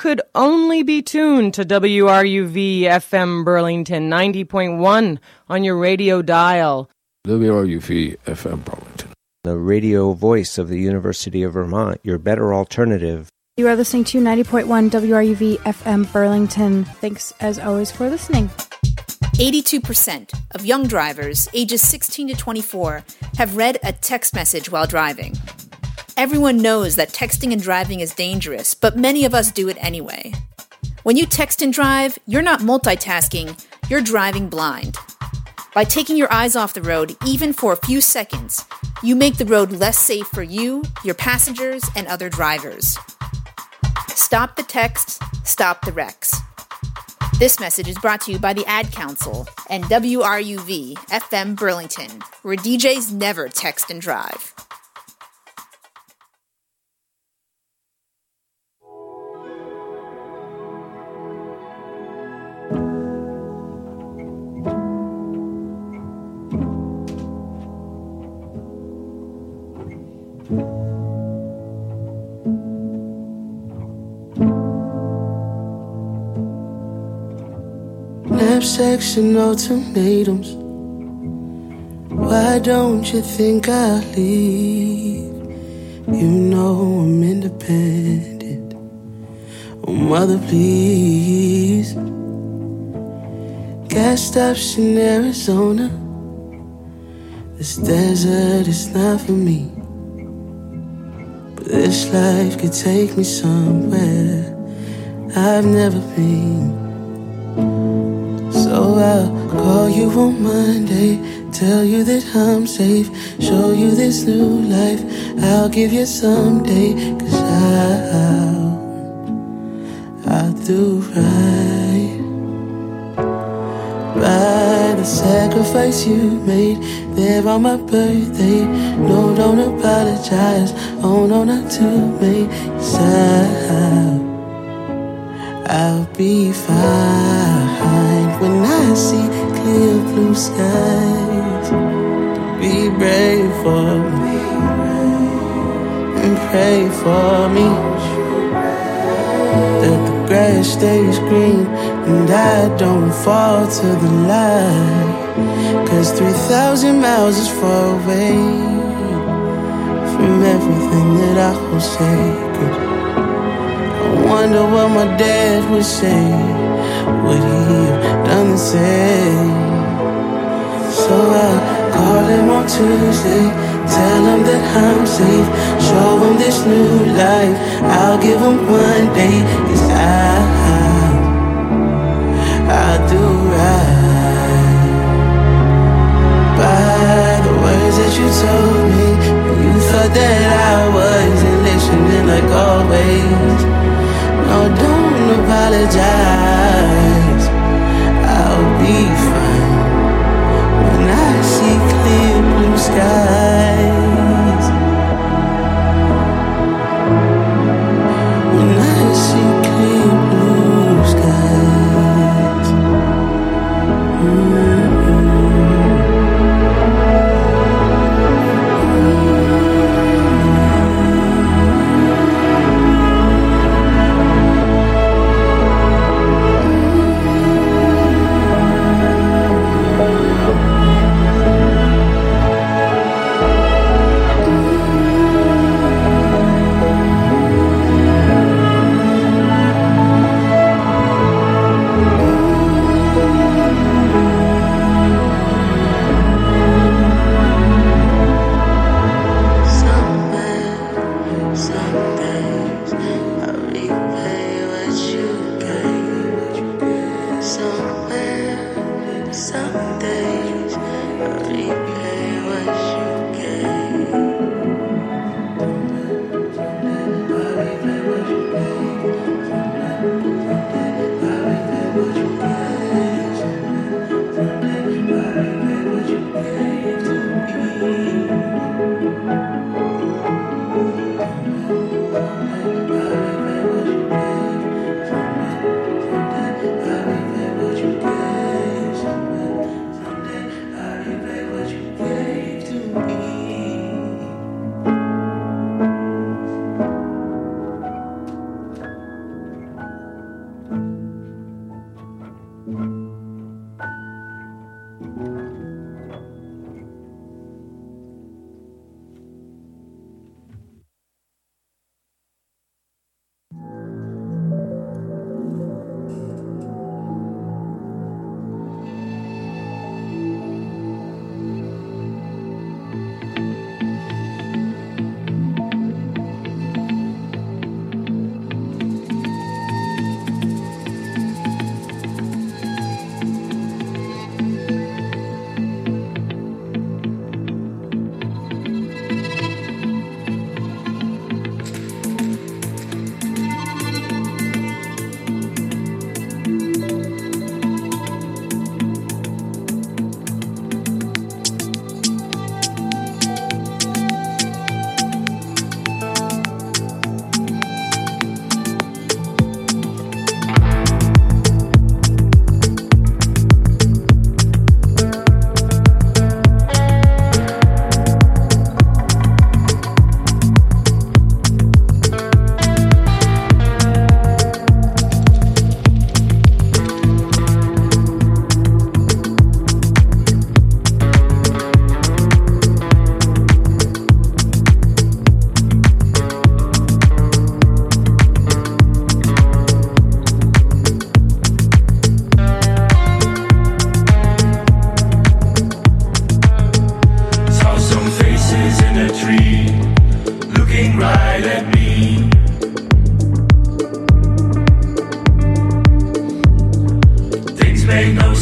could only be tuned to WRUV FM Burlington 90.1 on your radio dial. WRUV FM Burlington. The radio voice of the University of Vermont, your better alternative. You are listening to 90.1 WRUV FM Burlington. Thanks, as always, for listening. 82% of young drivers ages 16 to 24 have read a text message while driving. Everyone knows that texting and driving is dangerous, but many of us do it anyway. When you text and drive, you're not multitasking, you're driving blind. By taking your eyes off the road, even for a few seconds, you make the road less safe for you, your passengers, and other drivers. Stop the texts, stop the wrecks. This message is brought to you by the Ad Council and WRUV FM Burlington, where DJs never text and drive. Knapsacks and ultimatums. Why don't you think I'll leave? You know I'm independent. Oh, mother, please. Gas stops in Arizona. This desert is not for me. But this life could take me somewhere I've never been. So I'll call you on Monday, tell you that I'm safe, show you this new life I'll give you someday. 'Cause I'll do right by the sacrifice you made there on my birthday. No, don't apologize, oh no, not to me. 'Cause I'll be fine when I see clear blue skies. Be brave for me and pray for me that the grass stays green and I don't fall to the light. 'Cause 3,000 miles is far away from everything that I hold sacred. I wonder what my dad would say. Would he have done the same? So I'll call him on Tuesday, tell him that I'm safe, show him this new life I'll give him one day. 'Cause I'll do right by the words that you told me. You thought that I wasn't listening like always. No, don't apologize. I'll be fine when I see clear blue skies. When I see clear blue skies.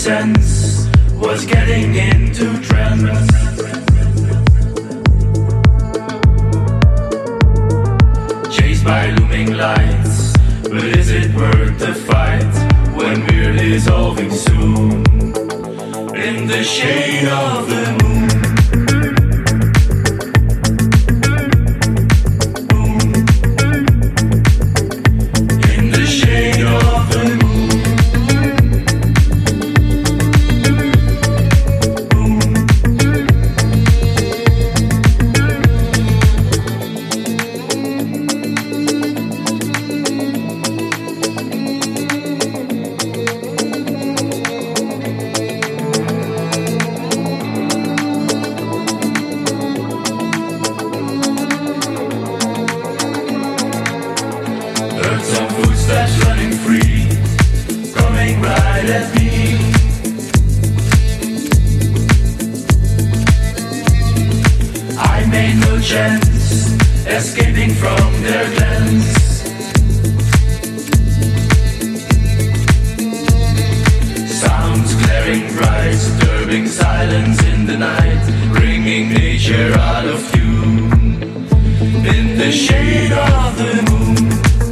sense was getting into trance. Chased by looming lights, but is it worth the fight when we're dissolving soon in the shade of the moon? Escaping from their glens. Sounds glaring bright, disturbing silence in the night, bringing nature out of tune in the shade of the moon.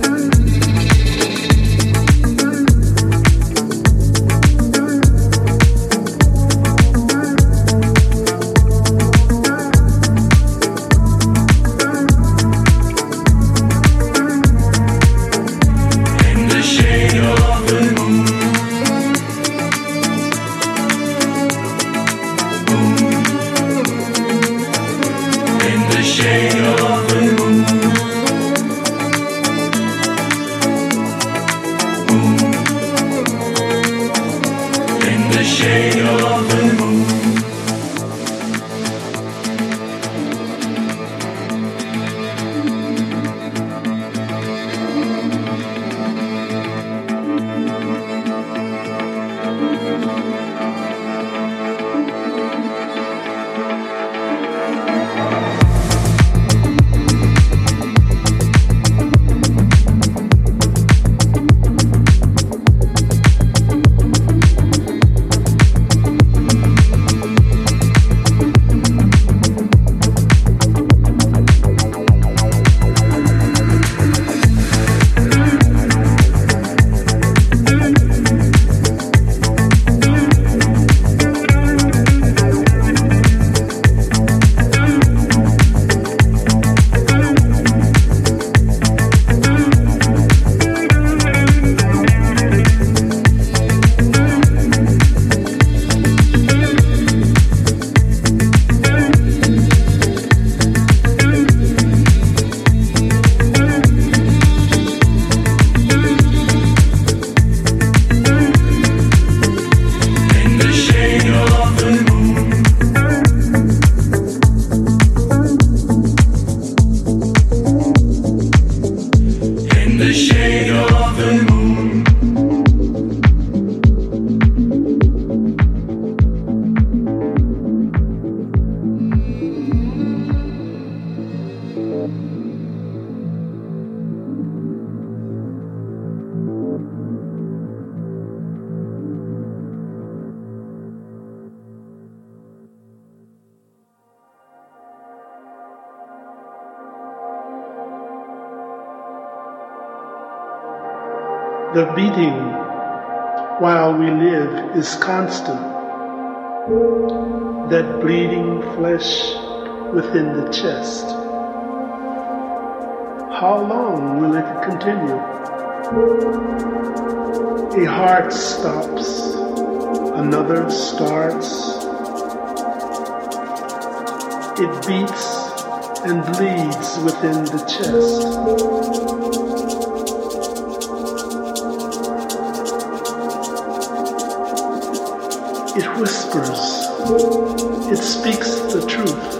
The beating while we live is constant. That bleeding flesh within the chest. How long will it continue? A heart stops, another starts. It beats and bleeds within the chest. It whispers, it speaks the truth.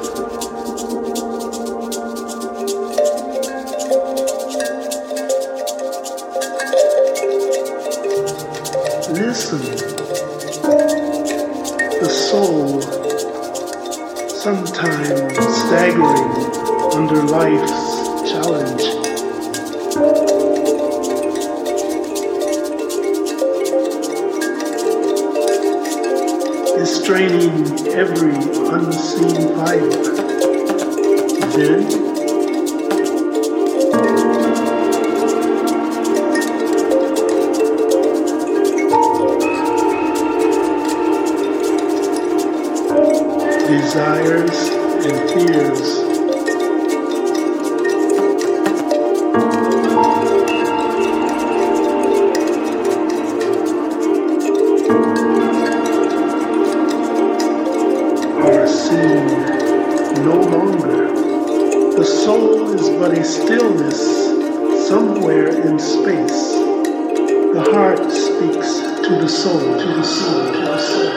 Listen, the soul, sometimes staggering under life's challenge. is straining every unseen fiber. Then, desires and fears are seen no longer. The soul is but a stillness somewhere in space. The heart speaks to the soul, to the soul, to the soul.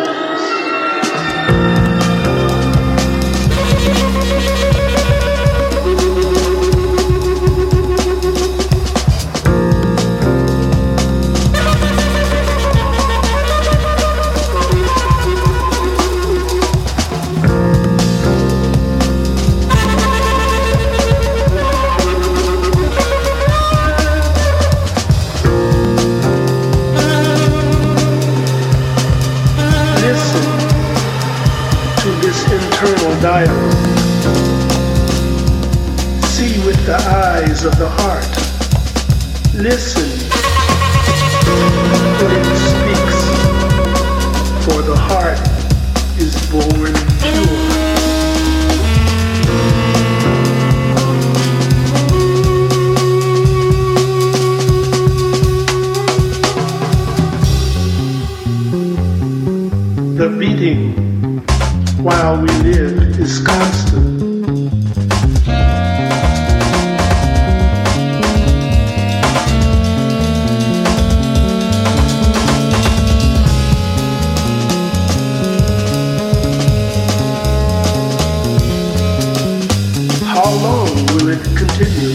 Dialogue. See with the eyes of the heart. Listen when it speaks, for the heart is born pure. The beating while we live is constant. How long will it continue?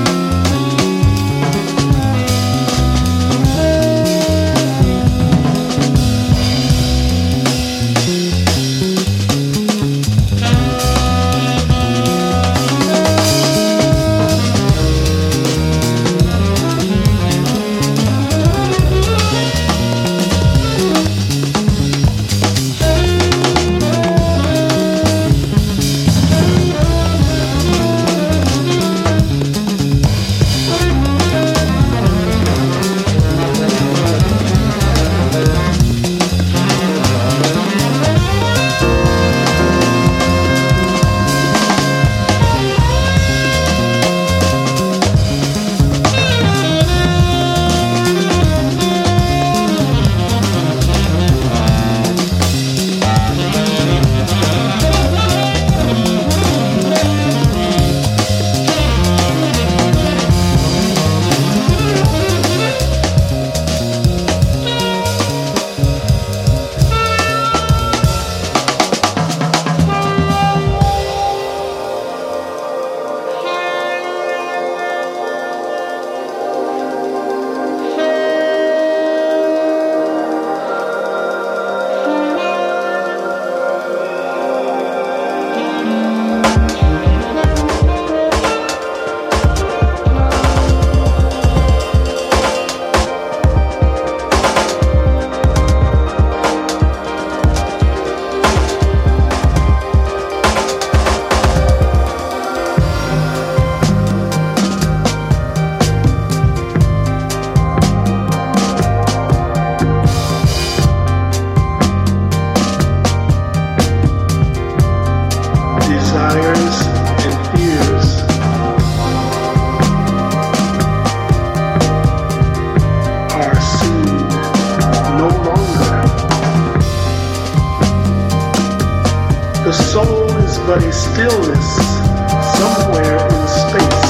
but a stillness somewhere in space.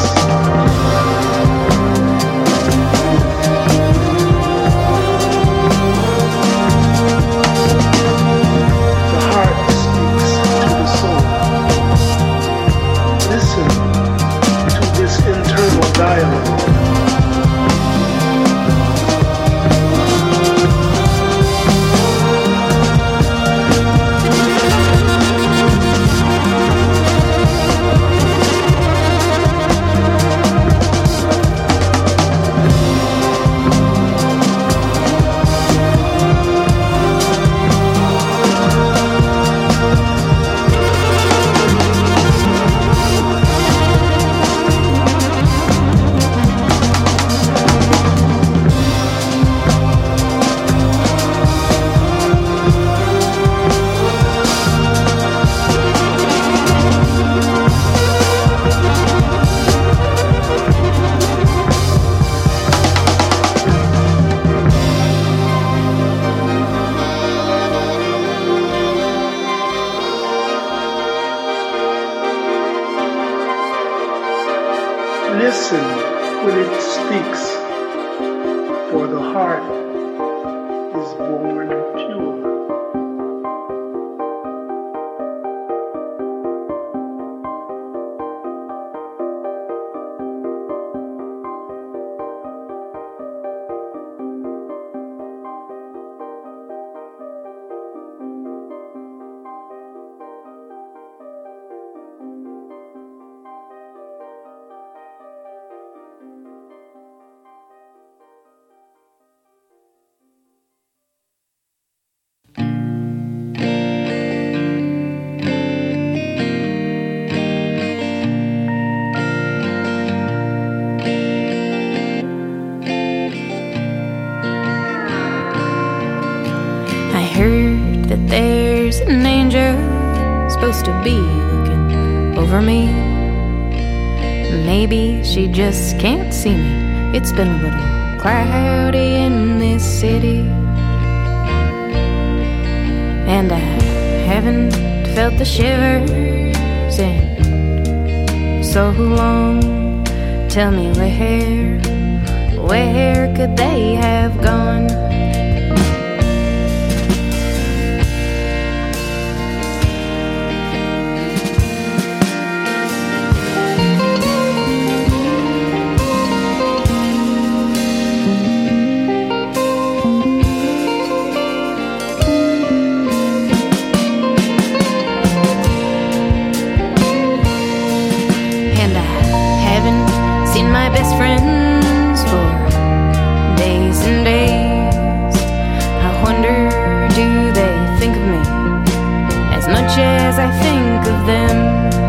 The heart speaks to the soul. Listen to this internal dialogue. listen when it speaks, for the heart is born pure. There's an angel supposed to be looking over me. Maybe she just can't see me. It's been a little cloudy in this city, and I haven't felt the shivers in so long. Tell me where could they have gone? Best friends for days and days. I wonder, do they think of me as much as I think of them?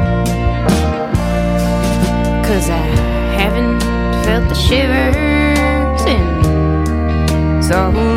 'Cause I haven't felt the shivers in so